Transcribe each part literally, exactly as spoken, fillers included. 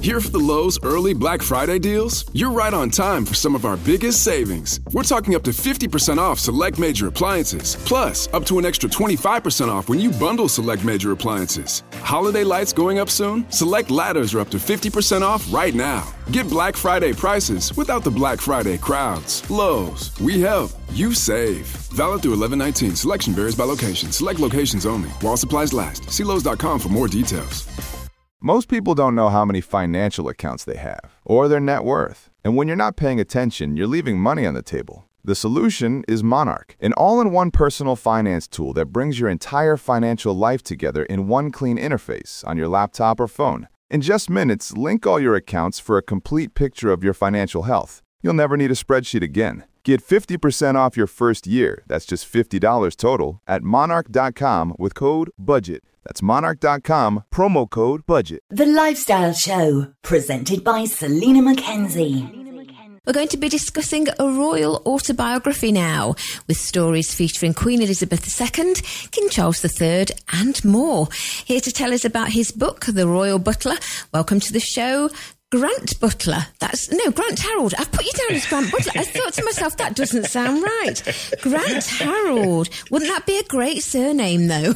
Here for the Lowe's early Black Friday deals? You're right on time for some of our biggest savings. We're talking up to fifty percent off select major appliances. Plus, up to an extra twenty-five percent off when you bundle select major appliances. Holiday lights going up soon? Select ladders are up to fifty percent off right now. Get Black Friday prices without the Black Friday crowds. Lowe's, we help, you save. Valid through eleven nineteen. Selection varies by location. Select locations only. While supplies last. See Lowe's dot com for more details. Most people don't know how many financial accounts they have or their net worth. And when you're not paying attention, you're leaving money on the table. The solution is Monarch, an all-in-one personal finance tool that brings your entire financial life together in one clean interface on your laptop or phone. In just minutes, link all your accounts for a complete picture of your financial health. You'll never need a spreadsheet again. Get fifty percent off your first year, that's just fifty dollars total, at monarch dot com with code BUDGET. That's monarch dot com, promo code BUDGET. The Lifestyle Show, presented by Selena Mackenzie. We're going to be discussing a royal autobiography now, with stories featuring Queen Elizabeth the Second, King Charles the Third, and more. Here to tell us about his book, The Royal Butler. Welcome to the show, Grant Butler. That's, no, Grant Harold. I've put you down as Grant Butler. I thought to myself, that doesn't sound right. Grant Harold. Wouldn't that be a great surname, though?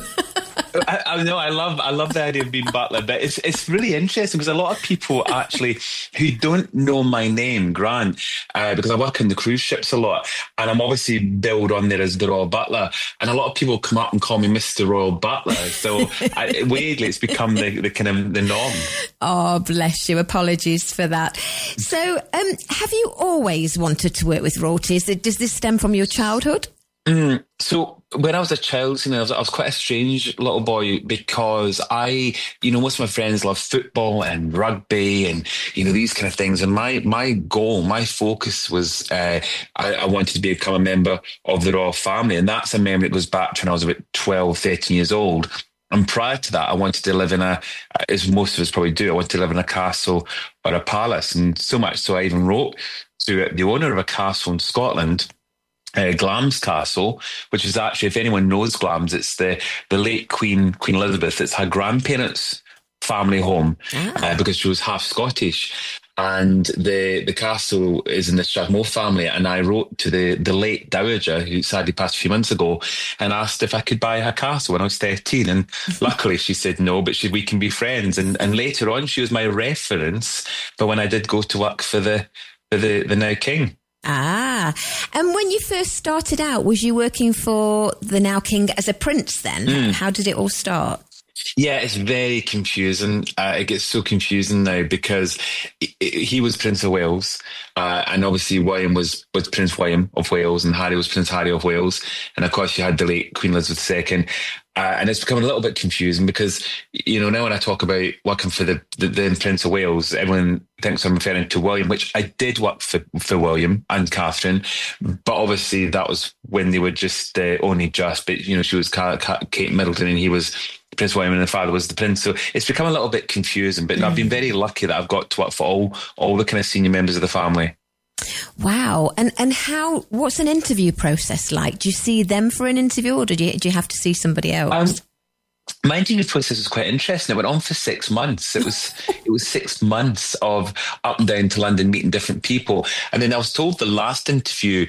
I, I know. I love. I love the idea of being Butler, but it's it's really interesting because a lot of people actually who don't know my name, Grant, uh, because I work on the cruise ships a lot, and I'm obviously billed on there as the Royal Butler, and a lot of people come up and call me Mister Royal Butler. So I, weirdly, it's become the, the kind of the norm. Oh, bless you. Apologies for that. So, um, have you always wanted to work with royalty? Does this stem from your childhood? Mm, so when I was a child, you know, I was, I was quite a strange little boy because I, you know, most of my friends love football and rugby and, you know, these kind of things. And my my goal, my focus was uh, I, I wanted to become a member of the royal family. And that's a memory that goes back to when I was about twelve, thirteen years old. And prior to that, I wanted to live in a, as most of us probably do, I wanted to live in a castle or a palace. And so much so I even wrote to the owner of a castle in Scotland, Uh, Glamis Castle, which is actually, if anyone knows Glamis, it's the, the late Queen Queen Elizabeth. It's her grandparents' family home ah. uh, because she was half Scottish. And the the castle is in the Strathmore family. And I wrote to the, the late Dowager, who sadly passed a few months ago, and asked if I could buy her castle when I was thirteen. And luckily she said no, but she, we can be friends. And and later on, she was my reference for when I did go to work for the for the, the now King. Ah, and when you first started out, was you working for the now King as a prince then? Mm. How did it all start? Yeah, it's very confusing. Uh, it gets so confusing now because it, it, he was Prince of Wales, uh, and obviously William was, was Prince William of Wales, and Harry was Prince Harry of Wales, and of course you had the late Queen Elizabeth the Second. Uh, and it's becoming a little bit confusing because, you know, now when I talk about working for the, the, the Prince of Wales, everyone thinks I'm referring to William, which I did work for, for William and Catherine, but obviously that was when they were just uh, only just, but, you know, she was Kate Middleton and he was Prince William and the father was the prince. So it's become a little bit confusing, but mm. I've been very lucky that I've got to work for all, all the kind of senior members of the family. Wow. And and how, what's an interview process like? Do you see them for an interview or do you, do you have to see somebody else? Um, my interview process was quite interesting. It went on for six months. It was it was six months of up and down to London, meeting different people. And then I was told the last interview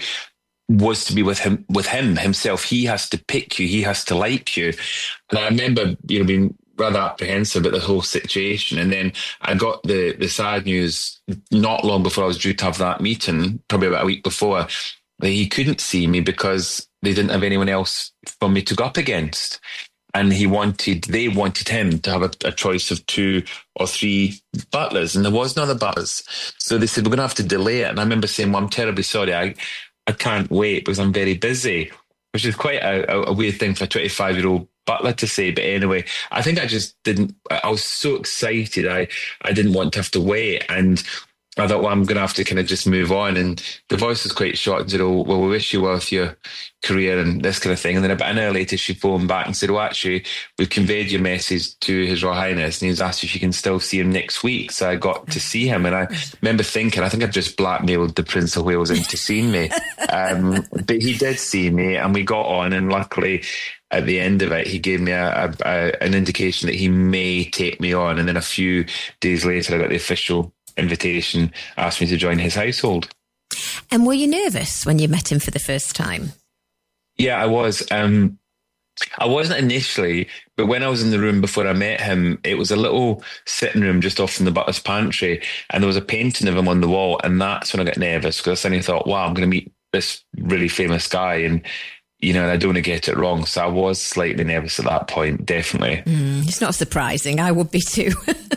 was to be with him, with him himself. He has to pick you. He has to like you. And I remember, you know, being rather apprehensive about the whole situation. And then I got the, the sad news not long before I was due to have that meeting, probably about a week before, that he couldn't see me because they didn't have anyone else for me to go up against. And he wanted, they wanted him to have a, a choice of two or three butlers, and there was no other butlers. So they said, we're going to have to delay it. And I remember saying, well, I'm terribly sorry. I, I can't wait because I'm very busy, which is quite a, a weird thing for a twenty-five-year-old butler to say. But anyway, I think I just didn't, I was so excited. I, I didn't want to have to wait. And I thought, well, I'm going to have to kind of just move on. And the voice was quite shocked and said, oh, well, we wish you well with your career and this kind of thing. And then about an hour later, she phoned back and said, well, actually, we've conveyed your message to His Royal Highness. And he's asked if you can still see him next week. So I got to see him. And I remember thinking, I think I've just blackmailed the Prince of Wales into seeing me. Um, but he did see me and we got on. And luckily, at the end of it, he gave me a, a, a, an indication that he may take me on. And then a few days later, I got the official invitation, asked me to join his household. And were you nervous when you met him for the first time? Yeah, I was. Um, I wasn't initially, but when I was in the room before I met him, it was a little sitting room just off from the butler's pantry, and there was a painting of him on the wall, and that's when I got nervous, because I suddenly thought, wow, I'm going to meet this really famous guy, and you know, and I don't want to get it wrong. So I was slightly nervous at that point, definitely. Mm, it's not surprising. I would be too.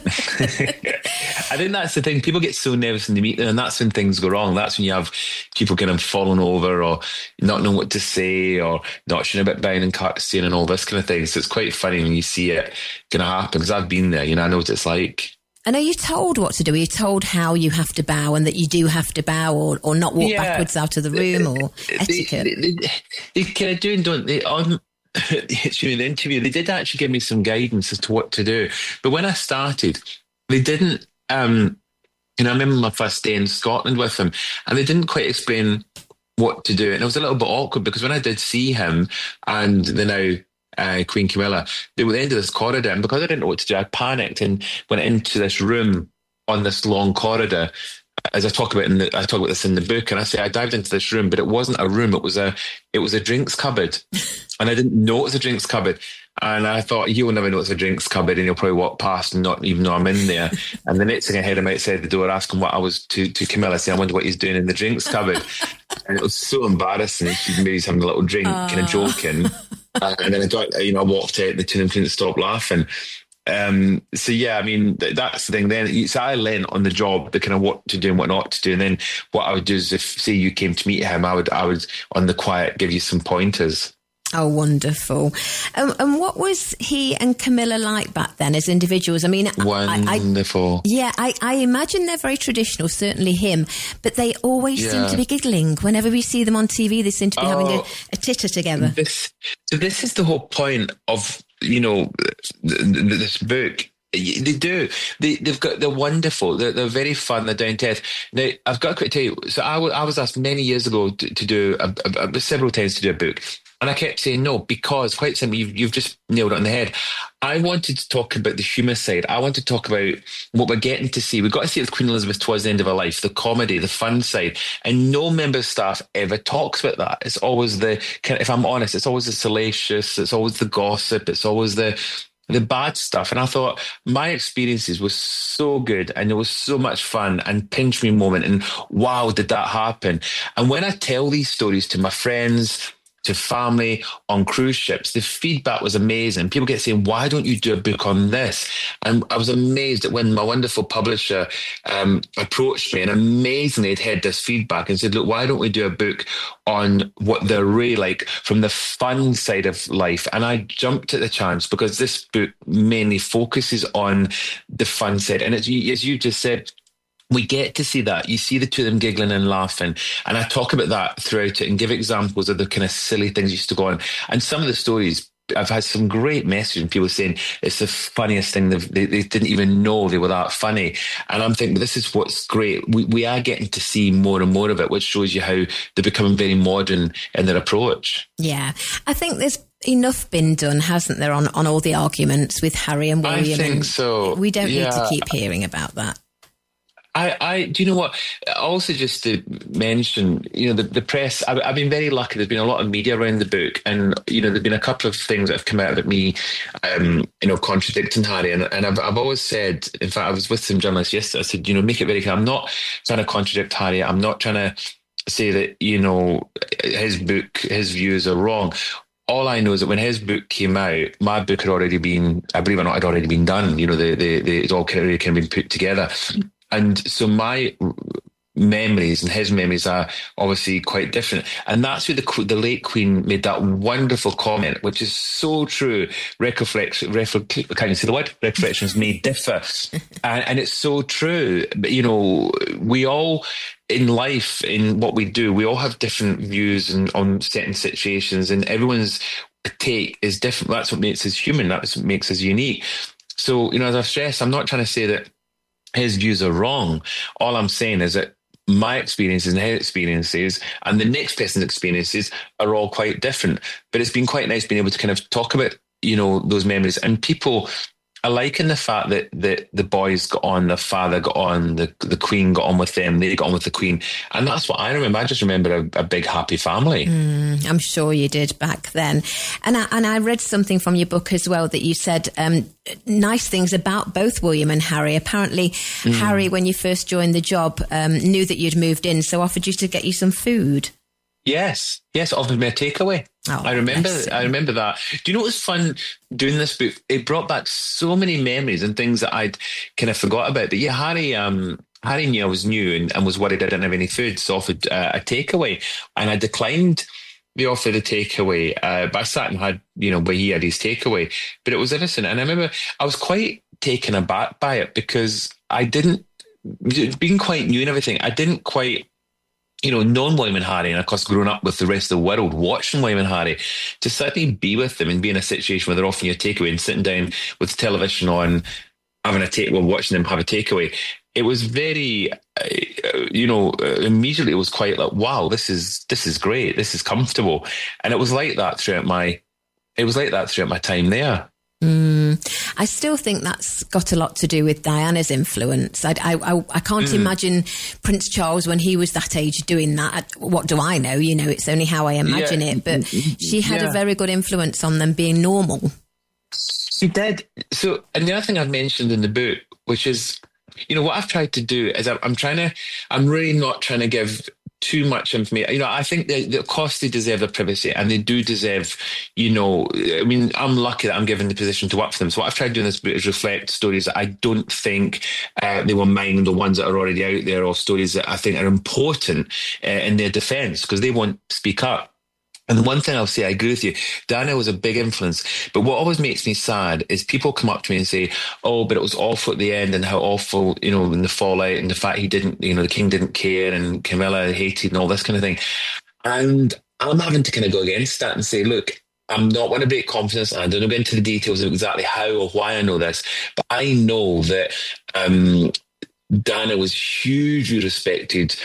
I think that's the thing. People get so nervous when they meet them, and that's when things go wrong. That's when you have people kind of falling over or not knowing what to say or not showing a bit bowing and courtesy and all this kind of thing. So it's quite funny when you see it going to happen, because I've been there, you know, I know what it's like. And are you told what to do? Are you told how you have to bow and that you do have to bow, or, or not walk yeah. backwards out of the room, or etiquette? They, they, they, they kind of do and don't. They, on the interview, they did actually give me some guidance as to what to do. But when I started, they didn't, um, you know, I remember my first day in Scotland with them, and they didn't quite explain what to do. And it was a little bit awkward, because when I did see him and the now Uh, Queen Camilla, they were at the end of this corridor, and because I didn't know what to do, I panicked and went into this room on this long corridor. As I talk about in the, I talk about this in the book, and I say I dived into this room, but it wasn't a room; it was a, it was a drinks cupboard, and I didn't know it was a drinks cupboard. And I thought, he'll never know it's a drinks cupboard, and he'll probably walk past and not even know I'm in there. And the next thing I heard him outside the door asking what I was to to Camilla, saying, I wonder what he's doing in the drinks cupboard. And it was so embarrassing. Maybe he's having a little drink, uh. kind of joking. Uh, and then I got, you know, I walked out, and the two of them couldn't stop laughing. Um, so yeah, I mean, th- that's the thing. Then, so I learned on the job the kind of what to do and what not to do. And then what I would do is, if say you came to meet him, I would, I would on the quiet give you some pointers. Oh, wonderful. Um, and what was he and Camilla like back then as individuals? I mean, wonderful. I, I, yeah, I, I imagine they're very traditional, certainly him, but they always yeah. seem to be giggling. Whenever we see them on T V, they seem to be oh, having a, a titter together. This, so this is the whole point of, you know, this book. They do. They, they've got. They're wonderful. They're, they're very fun. They're down to earth. Now, I've got to tell you. So I, w- I was asked many years ago to, to do a, a, a, several times to do a book, and I kept saying no, because quite simply, you've, you've just nailed it on the head. I wanted to talk about the humour side. I want to talk about what we're getting to see. We've got to see it with Queen Elizabeth towards the end of her life, the comedy, the fun side. And no member of staff ever talks about that. It's always the, if I'm honest, it's always the salacious, it's always the gossip, it's always the the bad stuff. And I thought my experiences were so good, and it was so much fun, and pinch me moment, and wow, did that happen? And when I tell these stories to my friends, to family on cruise ships, the feedback was amazing. People get saying, why don't you do a book on this? And I was amazed that when my wonderful publisher um, approached me, and amazingly had heard this feedback and said, look, why don't we do a book on what they're really like from the fun side of life? And I jumped at the chance, because this book mainly focuses on the fun side. And it's, as you just said, we get to see that. You see the two of them giggling and laughing. And I talk about that throughout it and give examples of the kind of silly things used to go on. And some of the stories, I've had some great messages and people saying it's the funniest thing. They, they didn't even know they were that funny. And I'm thinking, this is what's great. We, we are getting to see more and more of it, which shows you how they're becoming very modern in their approach. Yeah. I think there's enough been done, hasn't there, on, on all the arguments with Harry and William? I think and so. We don't yeah. need to keep hearing about that. I, I, do you know what? Also, just to mention, you know, the, the press, I, I've been very lucky. There's been a lot of media around the book, and, you know, there's been a couple of things that have come out about me, um, you know, contradicting Harry. And, and I've, I've always said, in fact, I was with some journalists yesterday, I said, you know, make it very clear, I'm not trying to contradict Harry. I'm not trying to say that, you know, his book, his views are wrong. All I know is that when his book came out, my book had already been, I believe it or not, had already been done. You know, the, the, the, it's all kind of, kind of been put together. And so my memories and his memories are obviously quite different. And that's where the the late Queen made that wonderful comment, which is so true. Recollection, reflect, can you say the word? Reflections may differ. and, and it's so true. But, you know, we all, in life, in what we do, we all have different views and, on certain situations, and everyone's take is different. That's what makes us human. That's what makes us unique. So, you know, as I've stressed, I'm not trying to say that his views are wrong. All I'm saying is that my experiences and his experiences and the next person's experiences are all quite different. But it's been quite nice being able to kind of talk about, you know, those memories. And people are liking the fact that the, the boys got on, the father got on, the the Queen got on with them, they got on with the Queen. And that's what I remember. I just remember a, a big happy family. Mm, I'm sure you did back then. And I, and I read something from your book as well that you said um, nice things about both William and Harry. Apparently, mm. Harry, when you first joined the job, um, knew that you'd moved in, so offered you to get you some food. Yes, yes, offered me a takeaway. Oh, I remember, I remember that. Do you know what was fun doing this book? It brought back so many memories and things that I'd kind of forgot about. But yeah, Harry, um, Harry knew I was new and, and was worried I didn't have any food, so offered uh, a takeaway, and I declined the offer of the takeaway. Uh, but I sat and had, you know, where he had his takeaway. But it was innocent, and I remember I was quite taken aback by it because I didn't, being quite new and everything, I didn't quite. You know, known William and Harry, and of course, growing up with the rest of the world watching William and Harry, to suddenly be with them and be in a situation where they're offering you a takeaway and sitting down with television on, having a take, well, watching them have a takeaway. It was very, uh, you know, uh, immediately it was quite like, wow, this is this is great, this is comfortable, and it was like that throughout my, it was like that throughout my time there. Mm, I still think that's got a lot to do with Diana's influence. I, I, I, I can't mm. imagine Prince Charles when he was that age doing that. What do I know? You know, it's only how I imagine yeah. it. But she had yeah. a very good influence on them being normal. She did. So, and the other thing I've mentioned in the book, which is, you know, what I've tried to do is I'm, I'm trying to, I'm really not trying to give too much information. You know, I think that, of course, they deserve their privacy, and they do deserve, you know, I mean, I'm lucky that I'm given the position to work for them. So what I've tried to do in this book is reflect stories that I don't think uh, they were mine, the ones that are already out there, or stories that I think are important uh, in their defence, because they won't speak up. And the one thing I'll say, I agree with you, Diana was a big influence. But what always makes me sad is people come up to me and say, oh, but it was awful at the end, and how awful, you know, in the fallout, and the fact he didn't, you know, the king didn't care, and Camilla hated, and all this kind of thing. And I'm having to kind of go against that and say, look, I'm not want to break confidence, and I don't go into the details of exactly how or why I know this, but I know that um, Diana was hugely respected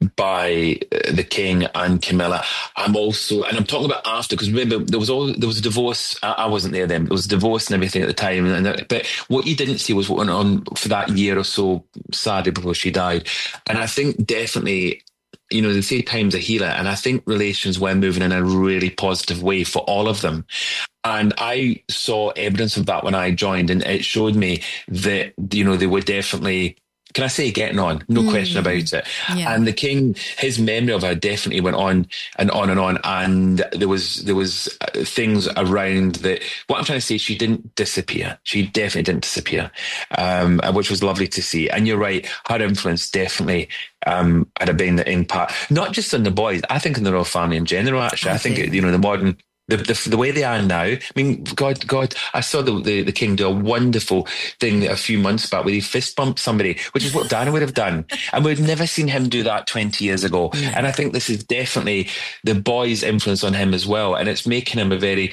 by uh, the king and Camilla. I'm also, and I'm talking about after, because remember there was all there was a divorce. I, I wasn't there then. There was a divorce and everything at the time. And, and but what you didn't see was what went on for that year or so, sadly, before she died. And I think definitely, you know, they say time's a healer, and I think relations were moving in a really positive way for all of them. And I saw evidence of that when I joined, and it showed me that, you know, they were definitely, can I say, getting on? No mm. question about it. Yeah. And the king, his memory of her definitely went on and on and on. And there was there was things around that. What I'm trying to say, she didn't disappear. She definitely didn't disappear, um, which was lovely to see. And you're right, her influence definitely um, had a big impact, not just on the boys. I think in the royal family in general. Actually, I, I think, think you know the modern. The, the the way they are now, I mean, God, God, I saw the, the, the king do a wonderful thing a few months back where he fist bumped somebody, which is what Diana would have done. And we'd never seen him do that twenty years ago. Yeah. And I think this is definitely the boys' influence on him as well. And it's making him a very,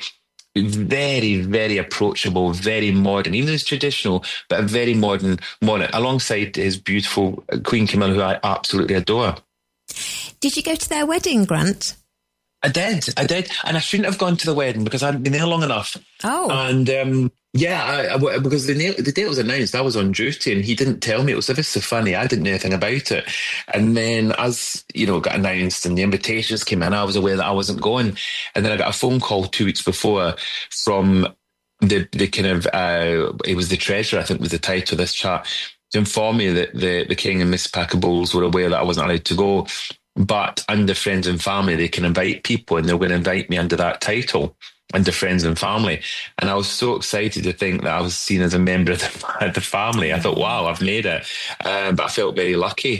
very, very approachable, very modern, even though it's traditional, but a very modern monarch, alongside his beautiful Queen Camilla, who I absolutely adore. Did you go to their wedding, Grant? I did, I did, and I shouldn't have gone to the wedding because I'd been there long enough. Oh, and um, yeah, I, I, because the the date was announced, I was on duty, and he didn't tell me. It was ever so funny. I didn't know anything about it, and then as you know, it got announced and the invitations came in, I was aware that I wasn't going, and then I got a phone call two weeks before from the the kind of uh, it was the treasurer, I think was the title of this chat, to inform me that the the king and Miss Packer Bowles were aware that I wasn't allowed to go. But under friends and family, they can invite people, and they're going to invite me under that title, under friends and family. And I was so excited to think that I was seen as a member of the, the family. I thought, wow, I've made it. Um, but I felt very lucky.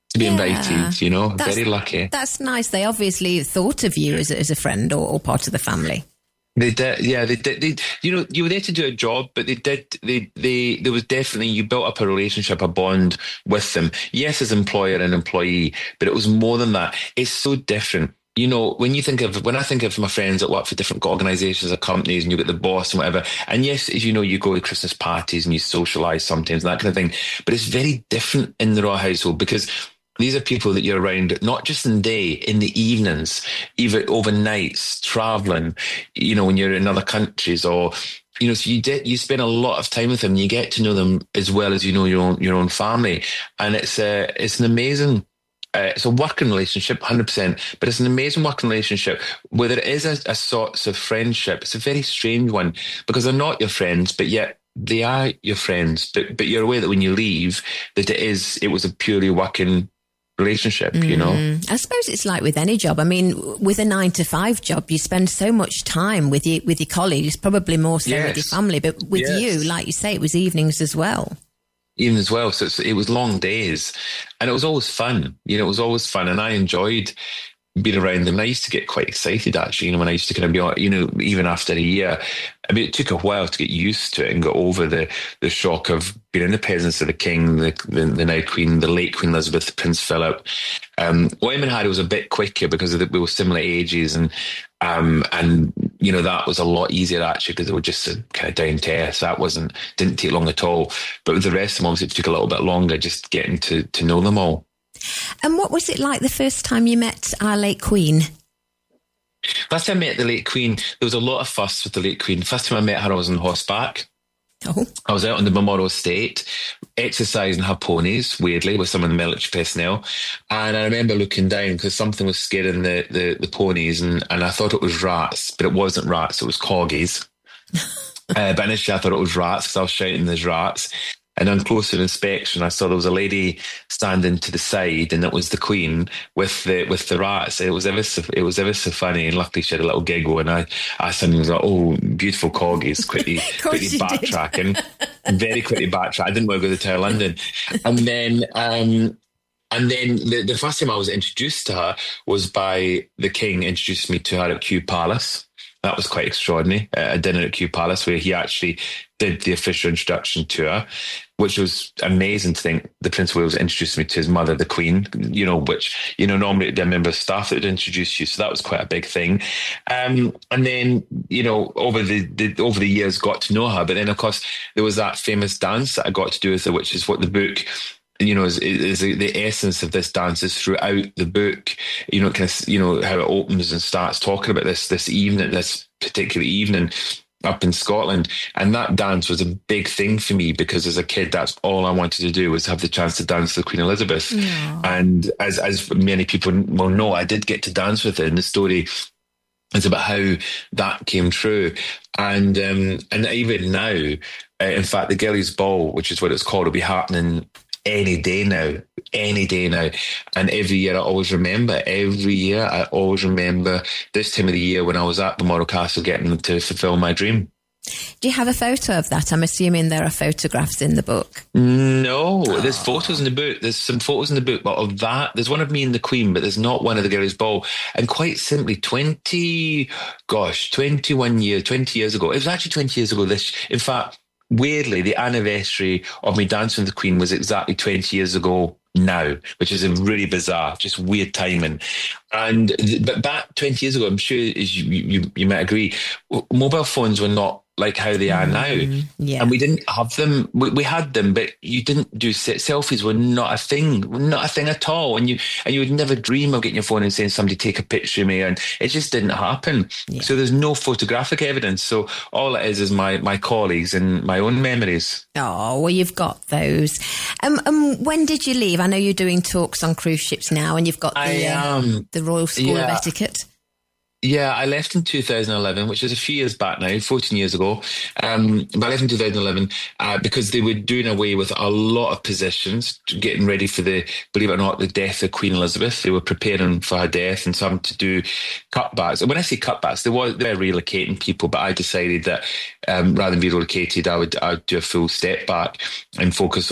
to be Yeah. invited, you know, That's- very lucky. That's nice. They obviously thought of you as, as a friend or, or part of the family. They did, yeah. They did. They, you know, you were there to do a job, but they did. They, they. There was definitely you built up a relationship, a bond with them. Yes, as employer and employee, but it was more than that. It's so different. You know, when you think of when I think of my friends that work for different organisations or companies, and you get the boss and whatever. And yes, as you know, you go to Christmas parties and you socialise sometimes and that kind of thing. But it's very different in the Royal household because these are people that you're around, not just in the day, in the evenings, even overnights, travelling, you know, when you're in other countries or, you know, so you did, you spend a lot of time with them and you get to know them as well as you know your own, your own family. And it's a, it's an amazing, uh, it's a working relationship, one hundred percent, but it's an amazing working relationship where there is a, a sort of friendship. It's a very strange one because they're not your friends, but yet they are your friends. But, but you're aware that when you leave, that it is, it was a purely working relationship, you know. Mm. I suppose it's like with any job. I mean, with a nine to five job, you spend so much time with your with your colleagues, probably more so Yes. with your family. But with Yes. you, like you say, it was evenings as well. Even as well, so it's, it was long days, and it was always fun. You know, it was always fun, and I enjoyed being around them. And I used to get quite excited, actually. You know, when I used to kind of be, on, you know, even after a year. I mean, it took a while to get used to it and get over the the shock of being in the presence of the King, the the, the now Queen, the late Queen Elizabeth, Prince Philip. Um, William and Harry was a bit quicker because of the, we were similar ages, and um, and you know that was a lot easier actually because they were just kind of down to earth. So that wasn't didn't take long at all. But with the rest of them, obviously, it took a little bit longer just getting to to know them all. And what was it like the first time you met our late Queen? Last time I met the late Queen, there was a lot of fuss with the late Queen. First time I met her, I was on horseback. Oh, I was out on the Balmoral estate, exercising her ponies, weirdly, with some of the military personnel. And I remember looking down because something was scaring the, the, the ponies, and, and I thought it was rats, but it wasn't rats, it was corgis. uh, but initially I thought it was rats because I was shouting there's rats. And on closer inspection, I saw there was a lady standing to the side, and it was the Queen with the with the rats. It was ever so, it was ever so funny, and luckily she had a little giggle. And I, I suddenly was like, "Oh, beautiful corgis!" Quickly, quickly you backtracking, very quickly backtrack. I didn't want to go to the Tower of London, and then. Um, And then the, the first time I was introduced to her was by the King introduced me to her at Kew Palace. That was quite extraordinary. Uh, a dinner at Kew Palace where he actually did the official introduction to her, which was amazing to think the Prince of Wales introduced me to his mother, the Queen, you know, which, you know, normally it'd be a member of staff that would introduce you. So that was quite a big thing. Um, and then, you know, over the, the over the years got to know her. But then, of course, there was that famous dance that I got to do with her, which is what the book... You know, is, is the essence of this dance is throughout the book. You know, kind of, you know how it opens and starts talking about this this evening, this particular evening up in Scotland, and that dance was a big thing for me because as a kid, that's all I wanted to do was have the chance to dance with Queen Elizabeth. Yeah. And as as many people will know, I did get to dance with her, and the story is about how that came true. And um, and even now, uh, in fact, the Gillies Ball, which is what it's called, will be happening any day now, any day now. And every year I always remember, every year I always remember this time of the year when I was at Balmoral Castle getting to fulfill my dream. Do you have a photo of that? I'm assuming there are photographs in the book. No, oh. There's photos in the book. There's some photos in the book, but of that, there's one of me and the Queen, but there's not one of the Gillies Ball. And quite simply, twenty, gosh, twenty-one years, twenty years ago, it was actually twenty years ago this, in fact, weirdly, the anniversary of me dancing with the Queen was exactly twenty years ago now, which is a really bizarre, just weird timing. And but back twenty years ago, I'm sure as you, you, you might agree, mobile phones were not like how they are now. Mm, yeah. And we didn't have them. We, we had them, but you didn't do selfies were not a thing, not a thing at all. And you and you would never dream of getting your phone and saying, somebody take a picture of me. And it just didn't happen. Yeah. So there's no photographic evidence. So all it is is my, my colleagues and my own memories. Oh, well, you've got those. Um, um, when did you leave? I know you're doing talks on cruise ships now, and you've got the, I, um, uh, the Royal School yeah. of Etiquette. Yeah, I left in two thousand eleven, which is a few years back now, fourteen years ago. Um, but I left in two thousand eleven uh, because they were doing away with a lot of positions, getting ready for the, believe it or not, the death of Queen Elizabeth. They were preparing for her death and some to do cutbacks. And when I say cutbacks, they were, they were relocating people, but I decided that um, rather than be relocated, I would, I would do a full step back and focus on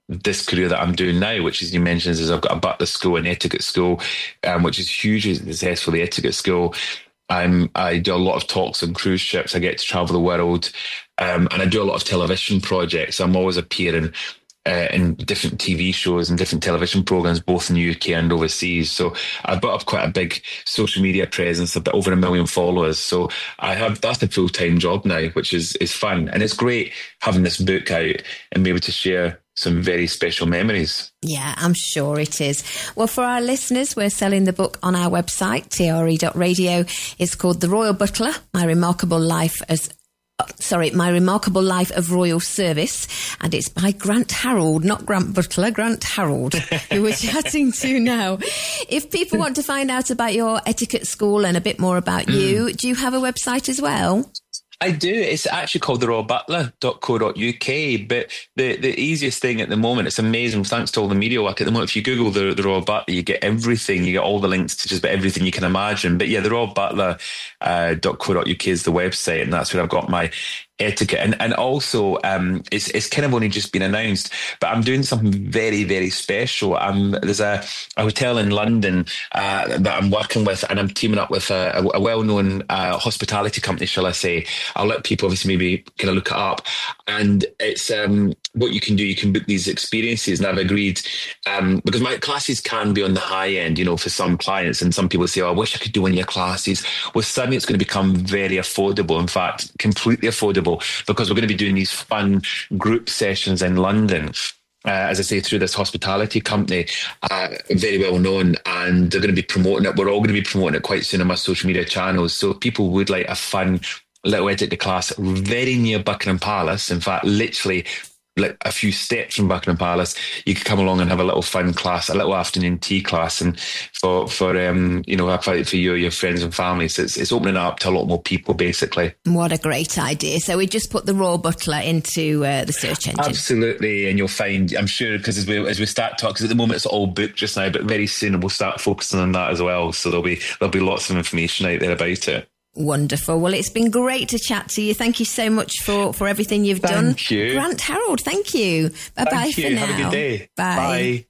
this career that I'm doing now, which, as you mentioned, is I've got a butler school and etiquette school, um, which is hugely successful, the etiquette school. I'm, I do a lot of talks on cruise ships. I get to travel the world, um, and I do a lot of television projects. I'm always appearing uh, in different T V shows and different television programs, both in the U K and overseas. So I've built up quite a big social media presence, a bit over a million followers. So I have that's a full time job now, which is is fun, and it's great having this book out and be able to share some very special memories. Yeah, I'm sure it is. Well, for our listeners, we're selling the book on our website, T R E dot radio. It's called The Royal Butler, My Remarkable Life as... Sorry, My Remarkable Life of Royal Service, and it's by Grant Harold, not Grant Butler, Grant Harold, who we're chatting to now. If people want to find out about your etiquette school and a bit more about you, do you have a website as well? I do. It's actually called the royal butler dot co dot U K, but the, the easiest thing at the moment, it's amazing, thanks to all the media work at the moment, if you Google the, the Royal Butler, you get everything, you get all the links to just about everything you can imagine. But yeah, the royal butler dot co dot U K is the website, and that's where I've got my etiquette. And and also, um, it's it's kind of only just been announced, but I'm doing something very, very special. Um, there's a, a hotel in London uh, that I'm working with, and I'm teaming up with a, a, a well-known uh, hospitality company, shall I say. I'll let people obviously maybe kind of look it up. And it's um, what you can do, you can book these experiences. And I've agreed, um, because my classes can be on the high end, you know, for some clients. And some people say, oh, I wish I could do one of your classes. Well, suddenly it's going to become very affordable. In fact, completely affordable, because we're going to be doing these fun group sessions in London. Uh, as I say, through this hospitality company, uh, very well known, and they're going to be promoting it. We're all going to be promoting it quite soon on my social media channels. So if people would like a fun little etiquette class very near Buckingham Palace, in fact, literally like a few steps from Buckingham Palace, you could come along and have a little fun class, a little afternoon tea class, and for for um you know for you, your friends and family. So it's it's opening up to a lot more people, basically. What a great idea! So we just put the Royal Butler into uh, the search engine. Absolutely, and you'll find, I'm sure, because as we as we start talking, because at the moment it's all booked just now, but very soon we'll start focusing on that as well. So there'll be there'll be lots of information out there about it. Wonderful. Well, it's been great to chat to you. Thank you so much for, for everything you've thank done. Thank you. Grant Harold, thank you. Bye-bye thank for you. now. Have a good day. Bye. Bye.